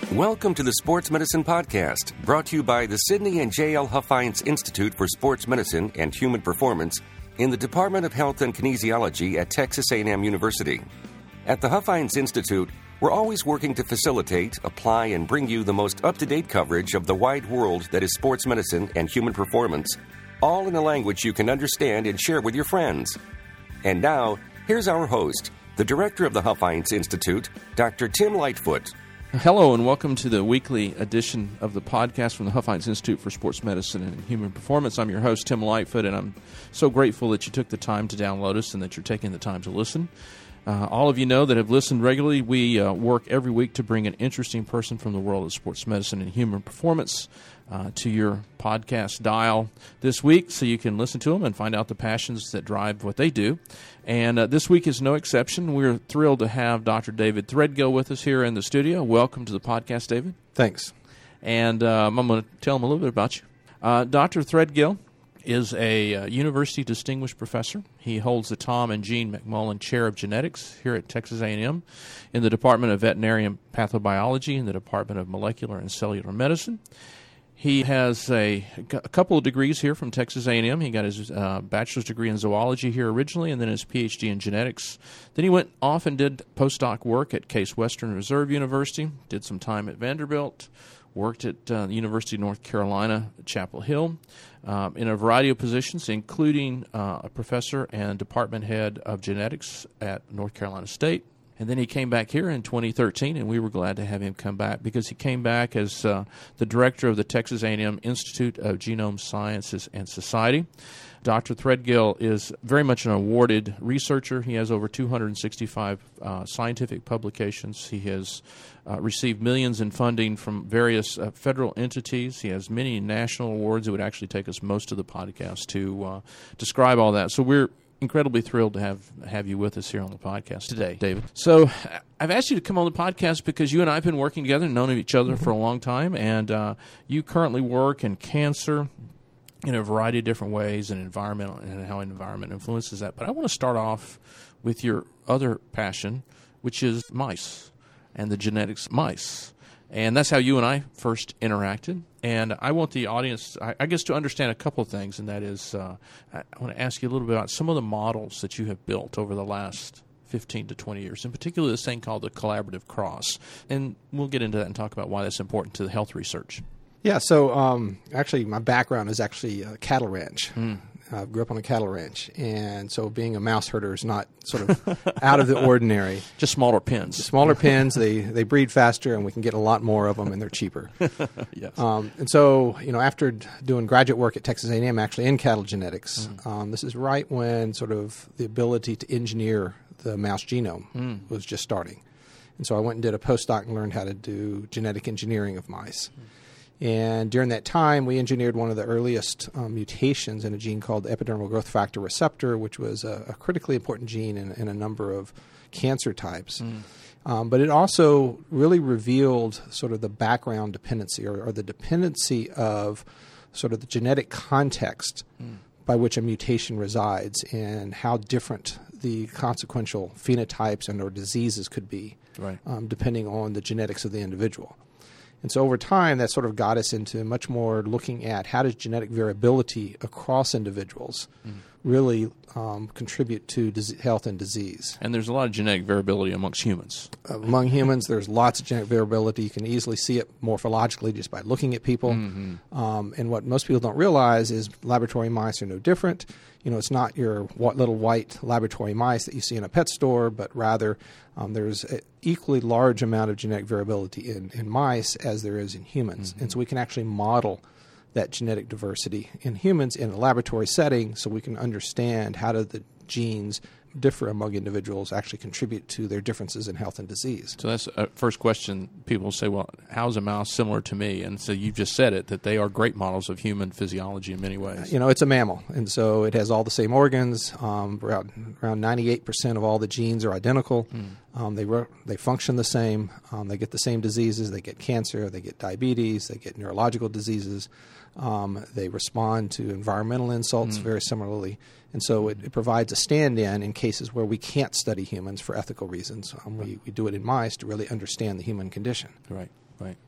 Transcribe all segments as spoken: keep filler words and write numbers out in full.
Welcome to the Sports Medicine Podcast, brought to you by the Sidney and J L Huffines Institute for Sports Medicine and Human Performance in the Department of Health and Kinesiology at Texas A and M University. At the Huffines Institute, we're always working to facilitate, apply, and bring you the most up-to-date coverage of the wide world that is sports medicine and human performance, all in a language you can understand and share with your friends. And now, here's our host, the director of the Huffines Institute, Doctor Tim Lightfoot. Hello and welcome to the weekly edition of the podcast from the Huffines Institute for Sports Medicine and Human Performance. I'm your host, Tim Lightfoot, and I'm so grateful that you took the time to download us and that you're taking the time to listen. Uh, all of you know that have listened regularly, we uh, work every week to bring an interesting person from the world of sports medicine and human performance uh, to your podcast dial this week so you can listen to them and find out the passions that drive what they do. And uh, this week is no exception. We're thrilled to have Doctor David Threadgill with us here in the studio. Welcome to the podcast, David. Thanks. And um, I'm going to tell him a little bit about you. Uh, Doctor Threadgill is a uh, university distinguished professor. He holds the Tom and Jean McMullen Chair of Genetics here at Texas A and M in the Department of Veterinary and Pathobiology and the Department of Molecular and Cellular Medicine. He has a, a couple of degrees here from Texas A and M. He got his uh, bachelor's degree in zoology here originally and then his P H D in genetics. Then he went off and did postdoc work at Case Western Reserve University, did some time at Vanderbilt, worked at uh, the University of North Carolina, Chapel Hill, um, in a variety of positions, including uh, a professor and department head of genetics at North Carolina State. And then he came back here in twenty thirteen, and we were glad to have him come back because he came back as uh, the director of the Texas A and M Institute of Genome Sciences and Society. Doctor Threadgill is very much an awarded researcher. He has over two hundred sixty-five uh, scientific publications. He has uh, received millions in funding from various uh, federal entities. He has many national awards. It would actually take us most of the podcast to uh, describe all that. So we're incredibly thrilled to have have you with us here on the podcast today, David. So I've asked you to come on the podcast because you and I have been working together and known each other mm-hmm. for a long time, and uh, you currently work in cancer in a variety of different ways and environmental and how environment influences that. But I want to start off with your other passion, which is mice and the genetics of mice. And that's how you and I first interacted. And I want the audience, I, I guess, to understand a couple of things, and that is uh, I, I want to ask you a little bit about some of the models that you have built over the last fifteen to twenty years, in particular this thing called the collaborative cross. And we'll get into that and talk about why that's important to the health research. Yeah, so um, actually my background is actually a cattle ranch. Mm. I uh, grew up on a cattle ranch, and so being a mouse herder is not sort of out of the ordinary. Just smaller pens. Just smaller pens, they they breed faster, and we can get a lot more of them, and they're cheaper. Yes. Um, and so, you know, after doing graduate work at Texas A and M, actually in cattle genetics, mm. um, this is right when sort of the ability to engineer the mouse genome mm. was just starting. And so I went and did a postdoc and learned how to do genetic engineering of mice. Mm. And during that time, we engineered one of the earliest um, mutations in a gene called the epidermal growth factor receptor, which was a, a critically important gene in, in a number of cancer types. Mm. Um, but it also really revealed sort of the background dependency or, or the dependency of sort of the genetic context mm. by which a mutation resides and how different the consequential phenotypes and or diseases could be, right. um, depending on the genetics of the individual. And so over time, that sort of got us into much more looking at how does genetic variability across individuals mm. really um, contribute to dis- health and disease. And there's a lot of genetic variability amongst humans. Uh, among humans, there's lots of genetic variability. You can easily see it morphologically just by looking at people. Mm-hmm. Um, and what most people don't realize is laboratory mice are no different. You know, it's not your wh- little white laboratory mice that you see in a pet store, but rather um, there's an equally large amount of genetic variability in, in mice as there is in humans. Mm-hmm. And so we can actually model that genetic diversity in humans in a laboratory setting so we can understand how do the genes differ among individuals actually contribute to their differences in health and disease. So that's a first question. People say, well, how's a mouse similar to me? And so you've just said it, that they are great models of human physiology in many ways. You know, it's a mammal, and so it has all the same organs. Um, around, around ninety-eight percent of all the genes are identical. Mm. Um, they re- they function the same. Um, they get the same diseases. They get cancer. They get diabetes. They get neurological diseases. Um, they respond to environmental insults mm. very similarly. And so it, it provides a stand-in in cases where we can't study humans for ethical reasons. Um, we, we do it in mice to really understand the human condition. Right. Right.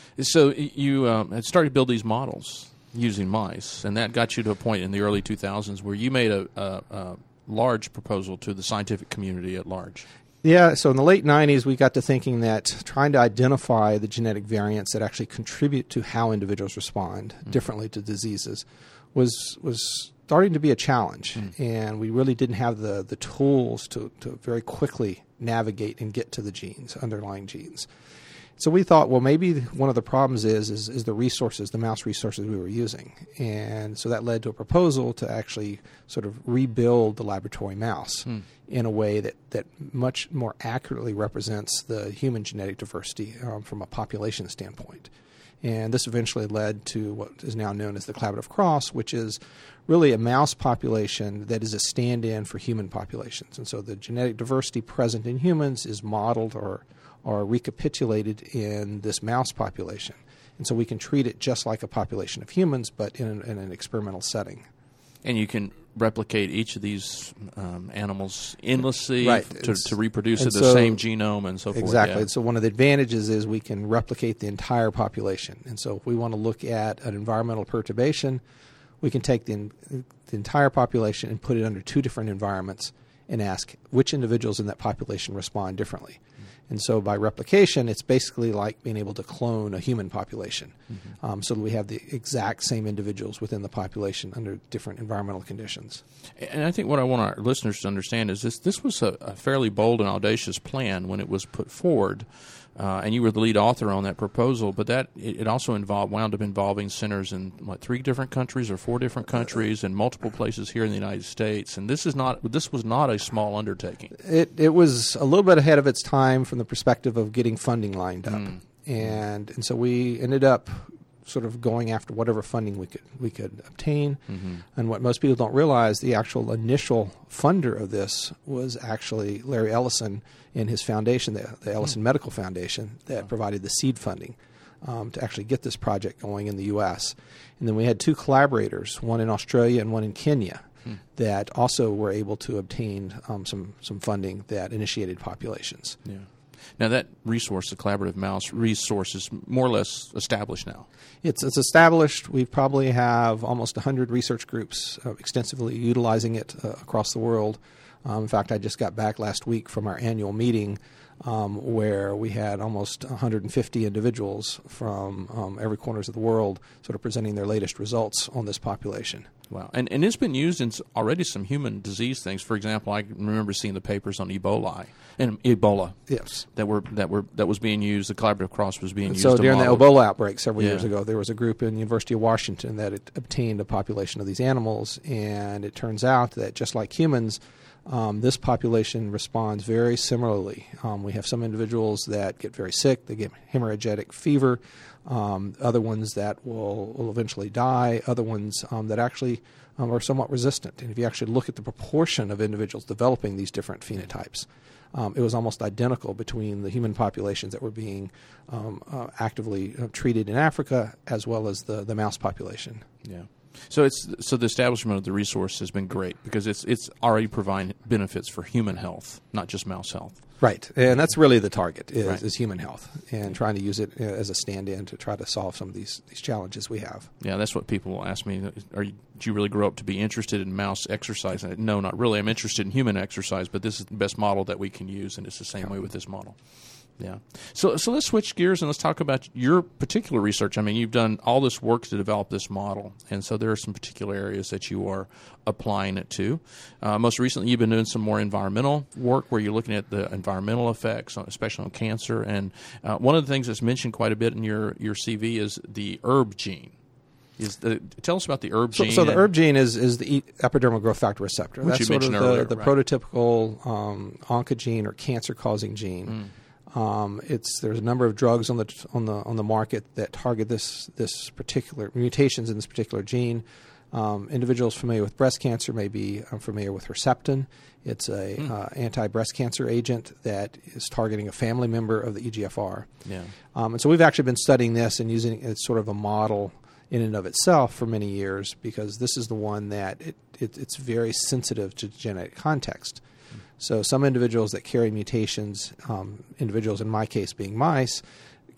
So you um, had started to build these models using mice, and that got you to a point in the early two thousands where you made a, a, a large proposal to the scientific community at large. Yeah, so in the late nineties, we got to thinking that trying to identify the genetic variants that actually contribute to how individuals respond mm. differently to diseases was was starting to be a challenge, mm. and we really didn't have the, the tools to, to very quickly navigate and get to the genes, underlying genes. So we thought, well, maybe one of the problems is, is is the resources, the mouse resources we were using. And so that led to a proposal to actually sort of rebuild the laboratory mouse mm. in a way that, that much more accurately represents the human genetic diversity um, from a population standpoint. And this eventually led to what is now known as the collaborative cross, which is really a mouse population that is a stand-in for human populations. And so the genetic diversity present in humans is modeled or are recapitulated in this mouse population. And so we can treat it just like a population of humans, but in an, in an experimental setting. And you can replicate each of these um, animals endlessly right. to, to reproduce it, so, the same genome and so forth. Exactly. Yeah. So one of the advantages is we can replicate the entire population. And so if we want to look at an environmental perturbation, we can take the, the entire population and put it under two different environments and ask which individuals in that population respond differently. And so by replication, it's basically like being able to clone a human population mm-hmm. um, so that we have the exact same individuals within the population under different environmental conditions. And I think what I want our listeners to understand is this this was a, a fairly bold and audacious plan when it was put forward. Uh, and you were the lead author on that proposal, but that it, it also involved wound up involving centers in what three different countries or four different countries and multiple places here in the United States. And this is not this was not a small undertaking. It it was a little bit ahead of its time from the perspective of getting funding lined up, mm. and and so we ended up sort of going after whatever funding we could we could obtain. Mm-hmm. And what most people don't realize, the actual initial funder of this was actually Larry Ellison and his foundation, the, the Ellison mm. Medical Foundation, that oh. provided the seed funding um, to actually get this project going in the U S. And then we had two collaborators, one in Australia and one in Kenya, mm. that also were able to obtain um, some some funding that initiated populations. Yeah. Now that resource, the collaborative mouse resource, is more or less established now. It's it's established. We probably have almost one hundred research groups uh, extensively utilizing it uh, across the world. Um, in fact, I just got back last week from our annual meeting um, where we had almost one hundred fifty individuals from um, every corners of the world sort of presenting their latest results on this population. Wow. And and it's been used in already some human disease things. For example, I remember seeing the papers on Ebola and Ebola. Yes. That were that were that was being used. The collaborative cross was being and used. So during the model. Ebola outbreak several yeah. years ago, there was a group in the University of Washington that had obtained a population of these animals, and it turns out that just like humans, Um, this population responds very similarly. Um, we have some individuals that get very sick, they get hemorrhagic fever, um, other ones that will, will eventually die, other ones um, that actually um, are somewhat resistant. And if you actually look at the proportion of individuals developing these different phenotypes, um, it was almost identical between the human populations that were being um, uh, actively uh, treated in Africa as well as the, the mouse population. Yeah. So it's so the establishment of the resource has been great because it's it's already providing benefits for human health, not just mouse health. Right, and that's really the target is, right. is human health, and trying to use it as a stand-in to try to solve some of these these challenges we have. Yeah, that's what people will ask me. Are you, did you really grow up to be interested in mouse exercise? And I, no, not really. I'm interested in human exercise, but this is the best model that we can use, and it's the same way with this model. Yeah. So so let's switch gears and let's talk about your particular research. I mean, you've done all this work to develop this model, and so there are some particular areas that you are applying it to. Uh, most recently, you've been doing some more environmental work where you're looking at the environmental effects, especially on cancer. And uh, one of the things that's mentioned quite a bit in your, your C V is the E R B gene. Is the, tell us about the E R B so, gene. So the E R B gene is, is the epidermal growth factor receptor. Which That's you sort of mentioned the, earlier, the right. prototypical um, oncogene or cancer-causing gene. Mm. Um, it's there's a number of drugs on the on the on the market that target this this particular mutations in this particular gene. Um, individuals familiar with breast cancer may be um, familiar with Herceptin. It's a mm. uh, anti-breast cancer agent that is targeting a family member of the E G F R. Yeah. Um, and so we've actually been studying this and using it as sort of a model in and of itself for many years because this is the one that it, it it's very sensitive to genetic context. So some individuals that carry mutations, um, individuals in my case being mice,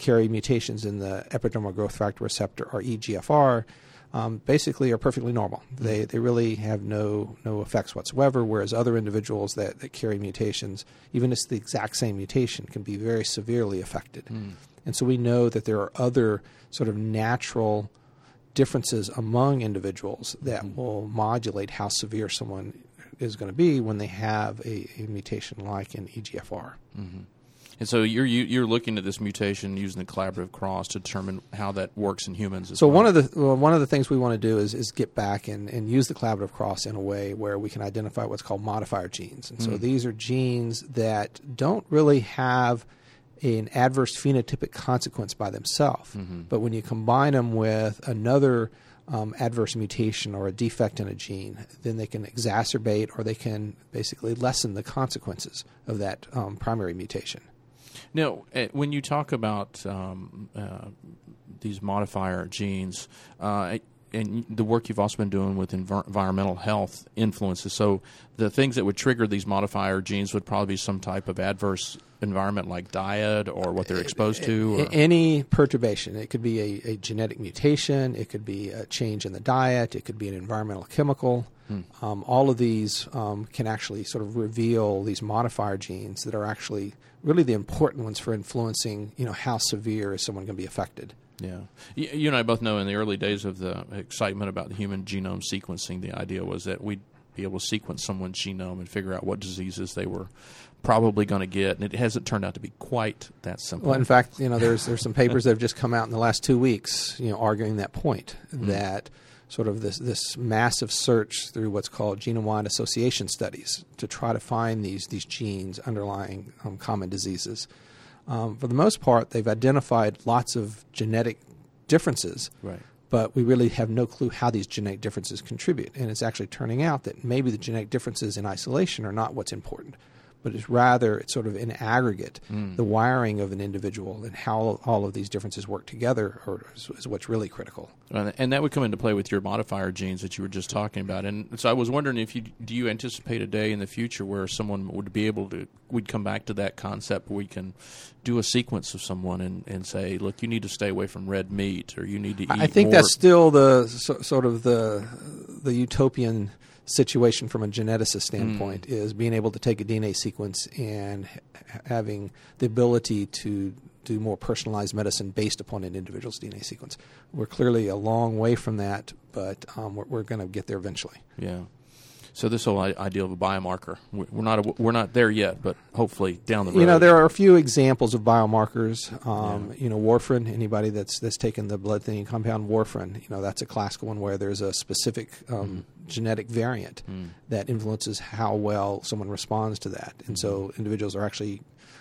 carry mutations in the epidermal growth factor receptor, or E G F R, um, basically are perfectly normal. They they really have no no effects whatsoever, whereas other individuals that, that carry mutations, even if it's the exact same mutation, can be very severely affected. Mm. And so we know that there are other sort of natural differences among individuals that mm. will modulate how severe someone is going to be when they have a, a mutation like in E G F R. Mm-hmm. And so you're you're looking at this mutation using the collaborative cross to determine how that works in humans as so well. one of the well, one of the things we want to do is, is get back and, and use the collaborative cross in a way where we can identify what's called modifier genes. And so mm. these are genes that don't really have an adverse phenotypic consequence by themselves. Mm-hmm. But when you combine them with another um, adverse mutation or a defect in a gene, then they can exacerbate or they can basically lessen the consequences of that um, primary mutation. Now, when you talk about um, uh, these modifier genes, uh, and the work you've also been doing with env- environmental health influences, so the things that would trigger these modifier genes would probably be some type of adverse environment like diet or what they're exposed to? Or? Any perturbation. It could be a, a genetic mutation. It could be a change in the diet. It could be an environmental chemical. Hmm. Um, all of these um, can actually sort of reveal these modifier genes that are actually really the important ones for influencing, you know, how severe is someone going to be affected. Yeah. You, you and I both know in the early days of the excitement about the human genome sequencing, the idea was that we'd be able to sequence someone's genome and figure out what diseases they were probably going to get, and it hasn't turned out to be quite that simple. Well, in fact, you know, there's there's some papers that have just come out in the last two weeks, you know, arguing that point, mm-hmm. that sort of this this massive search through what's called genome-wide association studies to try to find these these genes underlying um, common diseases. Um, for the most part, they've identified lots of genetic differences, right. but we really have no clue how these genetic differences contribute. And it's actually turning out that maybe the genetic differences in isolation are not what's important, but it's rather it's sort of in aggregate, mm. the wiring of an individual and how all of these differences work together are, is, is what's really critical. And that would come into play with your modifier genes that you were just talking about. And so I was wondering if you do you anticipate a day in the future where someone would be able to we'd come back to that concept where we can do a sequence of someone and, and say, look, you need to stay away from red meat or you need to eat I think more. That's still the so, sort of the the utopian situation from a geneticist standpoint, mm. is being able to take a D N A sequence and ha- having the ability to do more personalized medicine based upon an individual's D N A sequence. We're clearly a long way from that, but um, we're, we're going to get there eventually. Yeah. So this whole idea of a biomarker, we're not a, we're not there yet, but hopefully down the road. You know, there are a few examples of biomarkers. Um, yeah. You know, warfarin. Anybody that's that's taken the blood thinning compound warfarin, you know, that's a classical one where there's a specific um, mm. genetic variant mm. that influences how well someone responds to that, and mm. so individuals are actually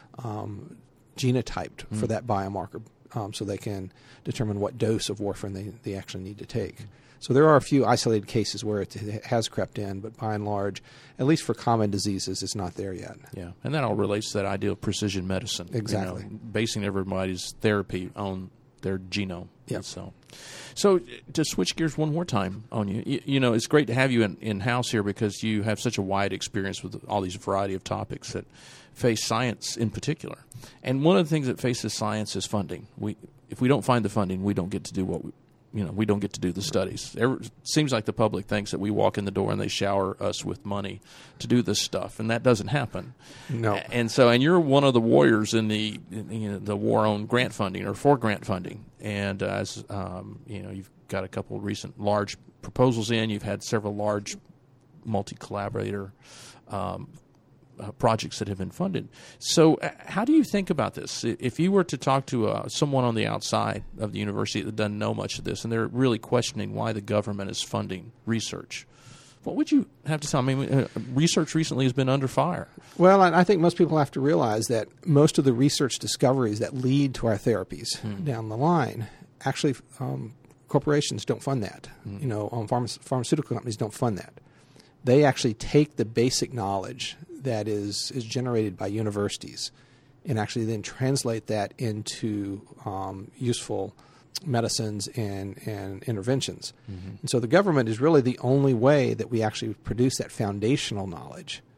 um, genotyped mm. for that biomarker, um, so they can determine what dose of warfarin they, they actually need to take. Mm. So there are a few isolated cases where it has crept in, but by and large, at least for common diseases, it's not there yet. Yeah, and that all relates to that idea of precision medicine. Exactly. You know, basing everybody's therapy on their genome. Yep. So, so to switch gears one more time on you, you, you know, it's great to have you in, in-house here because you have such a wide experience with all these variety of topics that face science in particular. And one of the things that faces science is funding. We, if we don't find the funding, we don't get to do what we You know, we don't get to do the studies. It seems like the public thinks that we walk in the door and they shower us with money to do this stuff, and that doesn't happen. No. And so, and you're one of the warriors in the in, you know, the war on grant funding or for grant funding. And uh, as um, you know, you've got a couple of recent large proposals in. You've had several large multi-collaborator um, Uh, projects that have been funded. So uh, how do you think about this? If you were to talk to uh, someone on the outside of the university that doesn't know much of this and they're really questioning why the government is funding research, what would you have to say? I mean, uh, research recently has been under fire. Well, I think most people have to realize that most of the research discoveries that lead to our therapies hmm. down the line, actually um, corporations don't fund that. Hmm. You know, um, pharma- pharmaceutical companies don't fund that. They actually take the basic knowledge that is, is generated by universities and actually then translate that into um, useful medicines and, and interventions. Mm-hmm. And so the government is really the only way that we actually produce that foundational knowledge.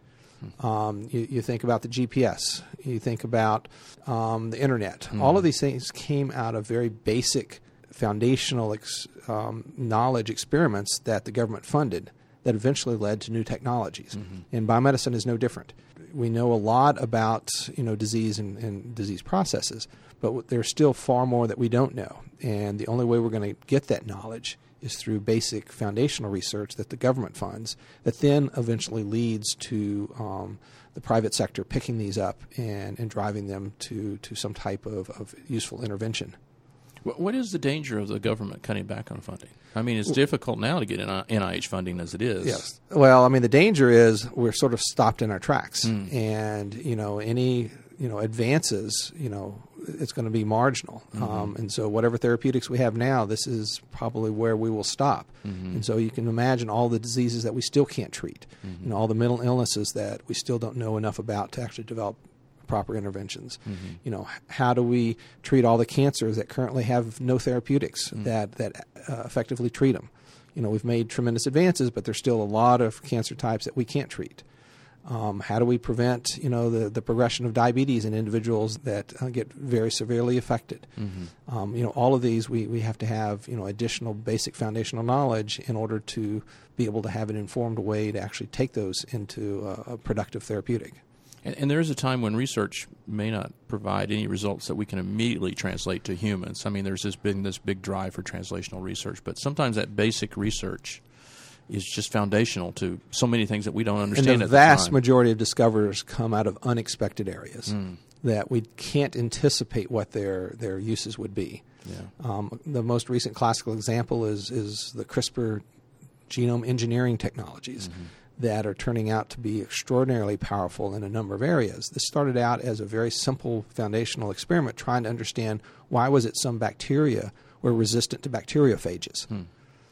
Mm-hmm. Um, you, you think about the G P S. You think about um, the Internet. Mm-hmm. All of these things came out of very basic foundational ex, um, knowledge experiments that the government funded that eventually led to new technologies. Mm-hmm. And biomedicine is no different. We know a lot about, you know, disease and, and disease processes, but there's still far more that we don't know. And the only way we're going to get that knowledge is through basic foundational research that the government funds that then eventually leads to um, the private sector picking these up and, and driving them to, to some type of, of useful intervention. What is the danger of the government cutting back on funding? I mean, it's difficult now to get N I H funding as it is. Yes. Well, I mean, the danger is we're sort of stopped in our tracks. Mm. And, you know, any, you know, advances, you know, it's going to be marginal. Mm-hmm. Um, and so whatever therapeutics we have now, this is probably where we will stop. Mm-hmm. And so you can imagine all the diseases that we still can't treat, mm-hmm. you know, all the mental illnesses that we still don't know enough about to actually develop proper interventions. Mm-hmm. You know, how do we treat all the cancers that currently have no therapeutics mm-hmm. that that uh, effectively treat them? You know, we've made tremendous advances, but there's still a lot of cancer types that we can't treat. Um, how do we prevent, you know, the, the progression of diabetes in individuals that uh, get very severely affected? Mm-hmm. Um, you know, all of these we, we have to have, you know, additional basic foundational knowledge in order to be able to have an informed way to actually take those into a, a productive therapeutic. And, and there is a time when research may not provide any results that we can immediately translate to humans. I mean, there's this big, this big drive for translational research, but sometimes that basic research is just foundational to so many things that we don't understand and the at the vast time. majority of discoveries come out of unexpected areas mm. that we can't anticipate what their, their uses would be. Yeah. Um, the most recent classical example is, is the CRISPR genome engineering technologies. Mm-hmm. that are turning out to be extraordinarily powerful in a number of areas. This started out as a very simple foundational experiment trying to understand why was it some bacteria were resistant to bacteriophages. Hmm.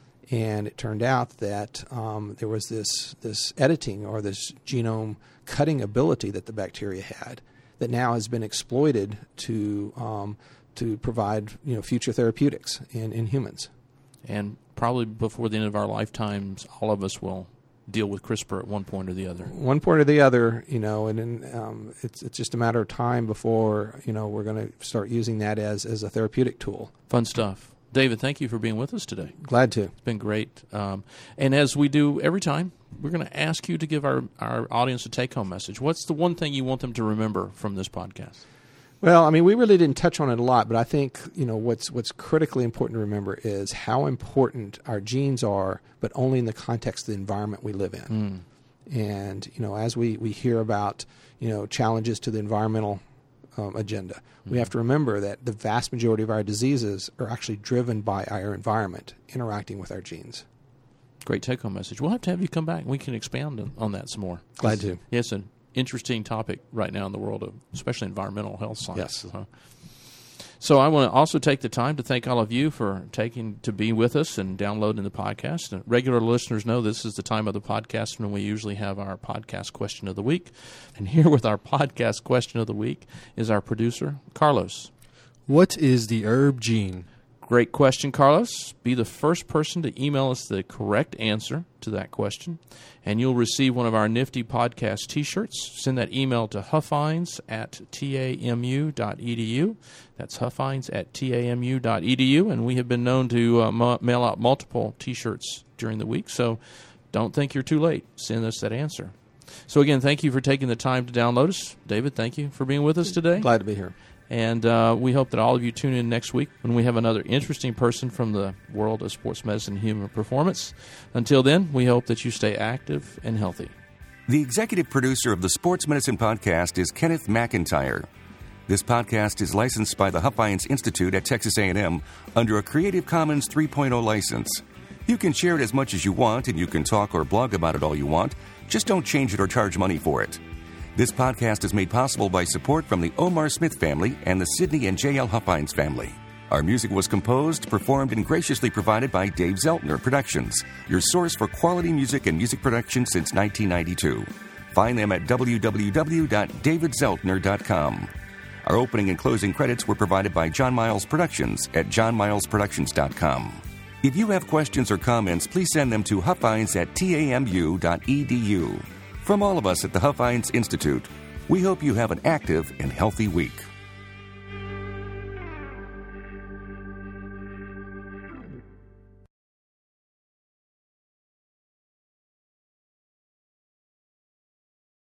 And it turned out that um, there was this, this editing or this genome cutting ability that the bacteria had that now has been exploited to um, to provide, you know, future therapeutics in, in humans. And probably before the end of our lifetimes, all of us will deal with CRISPR at one point or the other. One point or the other, you know, and, and um, it's it's just a matter of time before, you know, we're going to start using that as, as a therapeutic tool. Fun stuff. David, thank you for being with us today. Glad to. It's been great. Um, and as we do every time, we're going to ask you to give our, our audience a take-home message. What's the one thing you want them to remember from this podcast? Well, I mean, we really didn't touch on it a lot, but I think, you know, what's what's critically important to remember is how important our genes are, but only in the context of the environment we live in. Mm. And, you know, as we, we hear about, you know, challenges to the environmental um, agenda, mm. we have to remember that the vast majority of our diseases are actually driven by our environment interacting with our genes. Great take-home message. We'll have to have you come back and we can expand on, on that some more. Glad to. Yes, and interesting topic right now in the world of especially environmental health science. Yes. Huh? So I want to also take the time to thank all of you for taking to be with us and downloading the podcast. And regular listeners know this is the time of the podcast when we usually have our podcast question of the week. And here with our podcast question of the week is our producer, Carlos. What is the herb gene? Great question, Carlos. Be the first person to email us the correct answer to that question, and you'll receive one of our nifty podcast T-shirts. Send that email to huffines at tamu dot edu. That's huffines at tamu dot edu, and we have been known to uh, ma- mail out multiple T-shirts during the week, so don't think you're too late. Send us that answer. So again, thank you for taking the time to download us. David, thank you for being with us today. Glad to be here. And uh, we hope that all of you tune in next week when we have another interesting person from the world of sports medicine and human performance. Until then, we hope that you stay active and healthy. The executive producer of the Sports Medicine Podcast is Kenneth McIntyre. This podcast is licensed by the Huffines Institute at Texas A and M under a Creative Commons three point oh license. You can share it as much as you want, and you can talk or blog about it all you want. Just don't change it or charge money for it. This podcast is made possible by support from the Omar Smith family and the Sidney and J L Huffines family. Our music was composed, performed, and graciously provided by Dave Zeltner Productions, your source for quality music and music production since nineteen ninety-two. Find them at w w w dot david zeltner dot com. Our opening and closing credits were provided by John Miles Productions at john miles productions dot com. If you have questions or comments, please send them to huffines at tamu dot edu. From all of us at the Huffines Institute, we hope you have an active and healthy week.